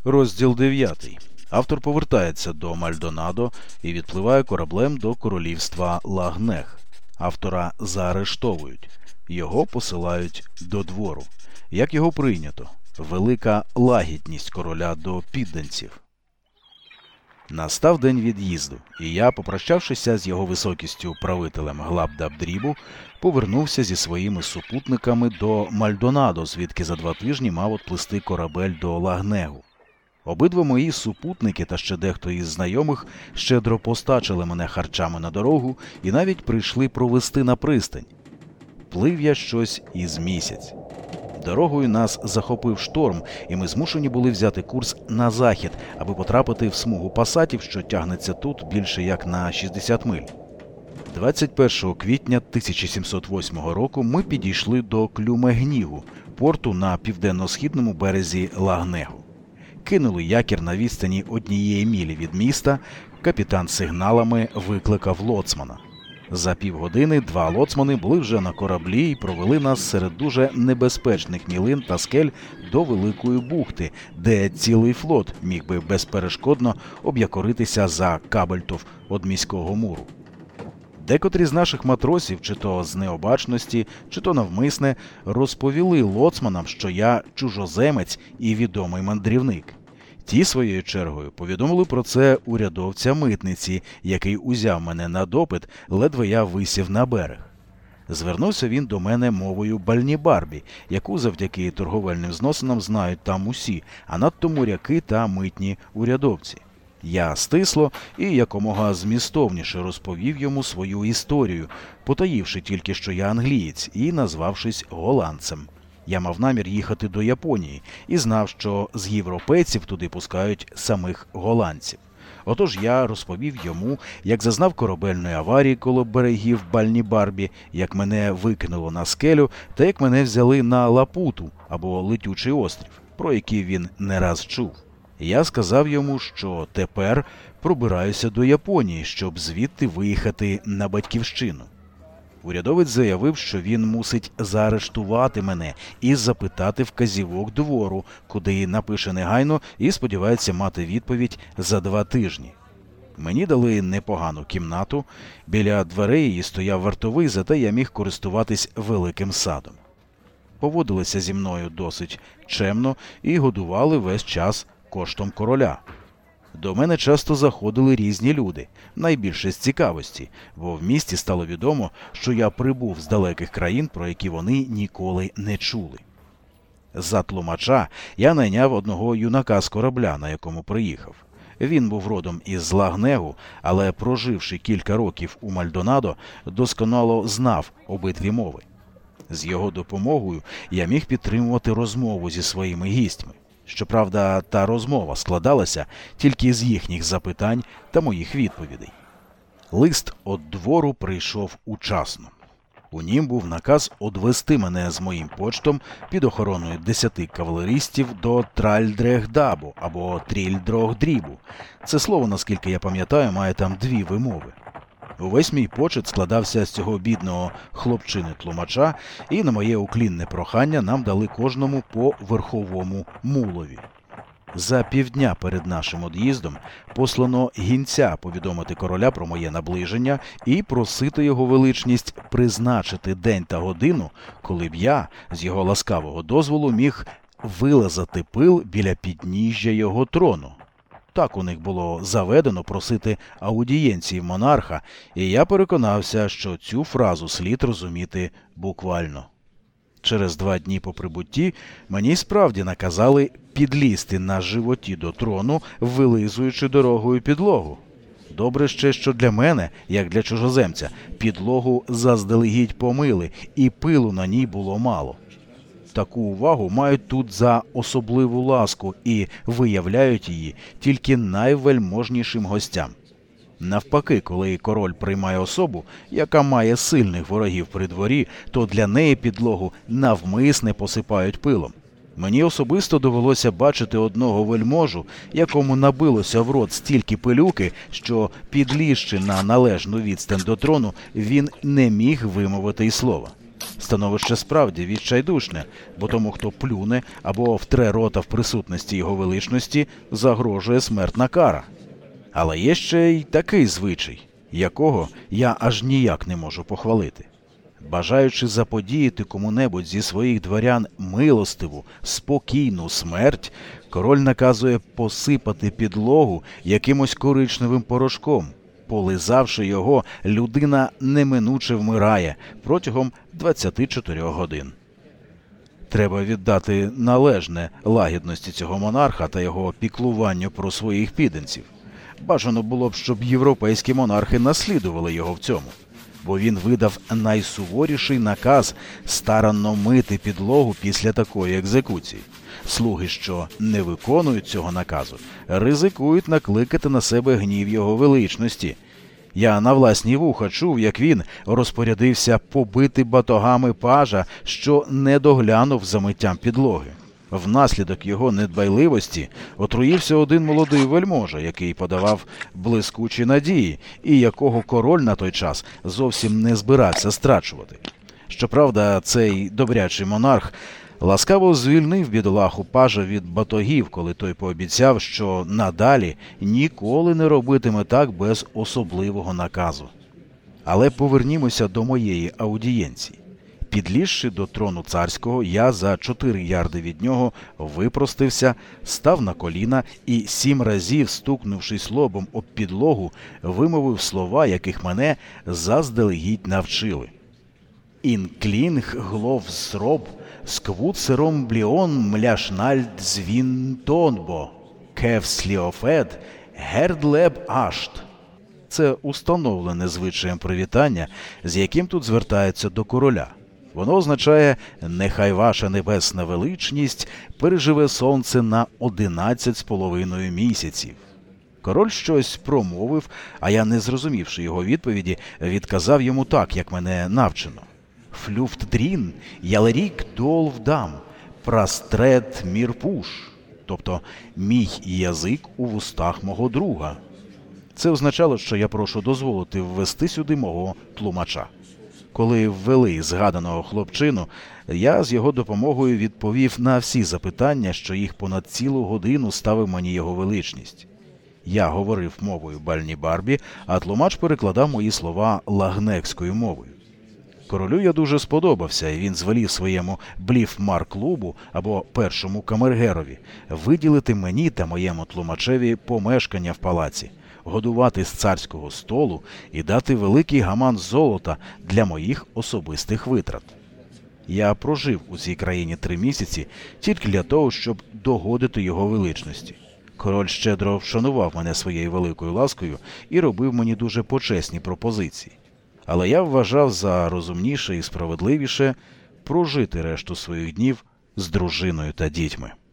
Розділ 9. Автор повертається до Мальдонадо і відпливає кораблем до королівства Лагнег. Автора заарештовують. Його посилають до двору. Як його прийнято? Велика лагідність короля до підданців. Настав день від'їзду, і я, попрощавшися з його високістю правителем Глабдабдрібу, повернувся зі своїми супутниками до Мальдонадо, звідки за 2 тижні мав отплисти корабель до Лагнегу. Обидва мої супутники та ще дехто із знайомих щедро постачили мене харчами на дорогу і навіть прийшли провести на пристань. Плив я щось із місяць. Дорогою нас захопив шторм, і ми змушені були взяти курс на захід, аби потрапити в смугу пасатів, що тягнеться тут більше як на 60 миль. 21 квітня 1708 року ми підійшли до Клюмегнігу, порту на південно-східному березі Лагнегу. Кинули якір на відстані 1 мілі від міста, капітан сигналами викликав лоцмана. За півгодини 2 лоцмани були вже на кораблі і провели нас серед дуже небезпечних мілин та скель до Великої бухти, де цілий флот міг би безперешкодно об'якоритися за Кабельтов од міського муру. Декотрі з наших матросів, чи то з необачності, чи то навмисне, розповіли лоцманам, що я чужоземець і відомий мандрівник. Ті, своєю чергою, повідомили про це урядовця митниці, який узяв мене на допит, ледве я висів на берег. Звернувся він до мене мовою Бальнібарбі, яку завдяки торговельним зносинам знають там усі, а надто моряки та митні урядовці. Я стисло і якомога змістовніше розповів йому свою історію, потаївши тільки, що я англієць, і назвавшись голландцем. Я мав намір їхати до Японії і знав, що з європейців туди пускають самих голландців. Отож я розповів йому, як зазнав корабельної аварії коло берегів Бальнібарбі, як мене викинуло на скелю та як мене взяли на Лапуту або Летючий острів, про який він не раз чув. Я сказав йому, що тепер пробираюся до Японії, щоб звідти виїхати на батьківщину. Урядовець заявив, що він мусить заарештувати мене і запитати вказівок двору, куди напише негайно і сподівається мати відповідь за 2 тижні. Мені дали непогану кімнату, біля дверей її стояв вартовий, зате я міг користуватись великим садом. Поводилися зі мною досить чемно і годували весь час коштом короля. До мене часто заходили різні люди, найбільше з цікавості, бо в місті стало відомо, що я прибув з далеких країн, про які вони ніколи не чули. За тлумача я найняв одного юнака з корабля, на якому приїхав. Він був родом із Лагнегу, але, проживши кілька років у Мальдонадо, досконало знав обидві мови. З його допомогою я міг підтримувати розмову зі своїми гістьми. Щоправда, та розмова складалася тільки з їхніх запитань та моїх відповідей. Лист від двору прийшов учасно. У нім був наказ одвести мене з моїм почтом під охороною 10 кавалеристів до Тральдрегдабу або Трільдрогдрібу. Це слово, наскільки я пам'ятаю, має там 2 вимови. Увесь мій почет складався з цього бідного хлопчини-тлумача, і на моє уклінне прохання нам дали кожному по верховому мулові. За півдня перед нашим од'їздом послано гінця повідомити короля про моє наближення і просити його величність призначити день та годину, коли б я, з його ласкавого дозволу, міг вилазати пил біля підніжжя його трону. Так у них було заведено просити аудієнції монарха, і я переконався, що цю фразу слід розуміти буквально. Через 2 дні по прибутті мені справді наказали підлізти на животі до трону, вилизуючи дорогою підлогу. Добре ще, що для мене, як для чужоземця, підлогу заздалегідь помили, і пилу на ній було мало. Таку увагу мають тут за особливу ласку і виявляють її тільки найвельможнішим гостям. Навпаки, коли король приймає особу, яка має сильних ворогів при дворі, то для неї підлогу навмисне посипають пилом. Мені особисто довелося бачити одного вельможу, якому набилося в рот стільки пилюки, що, підлізши на належну відстань до трону, він не міг вимовити й слова. Становище справді відчайдушне, бо тому, хто плюне або втре рота в присутності його величності, загрожує смертна кара. Але є ще й такий звичай, якого я аж ніяк не можу похвалити. Бажаючи заподіяти кому-небудь зі своїх дворян милостиву, спокійну смерть, король наказує посипати підлогу якимось коричневим порошком. Полизавши його, людина неминуче вмирає протягом 24 годин. Треба віддати належне лагідності цього монарха та його піклуванню про своїх підданців. Бажано було б, щоб європейські монархи наслідували його в цьому, бо він видав найсуворіший наказ старанно мити підлогу після такої екзекуції. Слуги, що не виконують цього наказу, ризикують накликати на себе гнів його величності. Я на власні вуха чув, як він розпорядився побити батогами пажа, що не доглянув за миттям підлоги. Внаслідок його недбайливості отруївся один молодий вельможа, який подавав блискучі надії, і якого король на той час зовсім не збирався страчувати. Щоправда, цей добрячий монарх ласкаво звільнив бідолаху пажа від батогів, коли той пообіцяв, що надалі ніколи не робитиме так без особливого наказу. Але повернімося до моєї аудієнції. Підлізши до трону царського, я за 4 ярди від нього випростився, став на коліна і 7 разів, стукнувшись лобом об підлогу, вимовив слова, яких мене заздалегідь навчили. «Інклінг глов зроб, сквуцером бліон мляшнальд звінтонбо, кевсліофед гердлеб ашт». Це установлене звичаєм привітання, з яким тут звертаються до короля. Воно означає «Нехай ваша небесна величність переживе сонце на 11,5 місяців». Король щось промовив, а я, не зрозумівши його відповіді, відказав йому так, як мене навчено. «Флюфтдрін ялерік долвдам, прастрет мірпуш», тобто «мій язик у вустах мого друга». Це означало, що я прошу дозволити ввести сюди мого тлумача. Коли ввели згаданого хлопчину, я з його допомогою відповів на всі запитання, що їх понад цілу годину ставив мені його величність. Я говорив мовою Бальнібарбі, а тлумач перекладав мої слова лагнекською мовою. Королю я дуже сподобався, і він звелів своєму бліфмар-клубу або першому камергерові виділити мені та моєму тлумачеві помешкання в палаці, годувати з царського столу і дати великий гаман золота для моїх особистих витрат. Я прожив у цій країні 3 місяці тільки для того, щоб догодити його величності. Король щедро вшанував мене своєю великою ласкою і робив мені дуже почесні пропозиції. Але я вважав за розумніше і справедливіше прожити решту своїх днів з дружиною та дітьми.